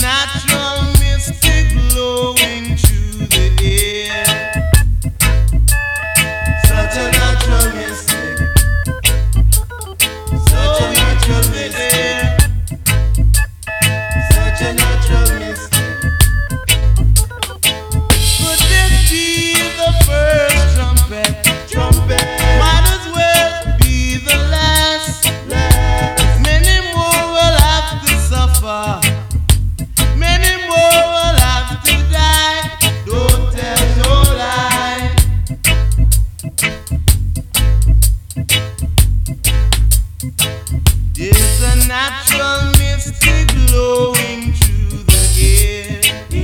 natural mystic blowing through the air. Such a natural mystic. Such a natural mystic. Such a natural mystic. Could this be the first trumpet? Trumpet. Might as well be the last. Many more will have to suffer. Many more will have to die. Don't tell no lie. There's a natural mystic blowing through the air.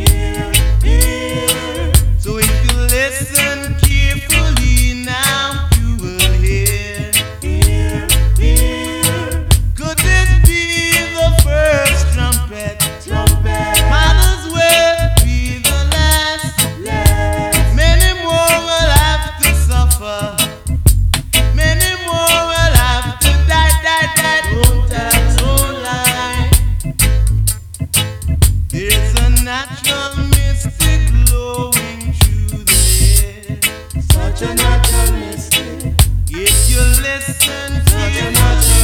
So if you listen carefully now, you will hear. Could this be the first trumpet? Might as well be the last. Many more will have to suffer. Many more will have to die. Don't tell no lie. There's a natural mystic blowing through the air. Such a natural mystic. If you listen to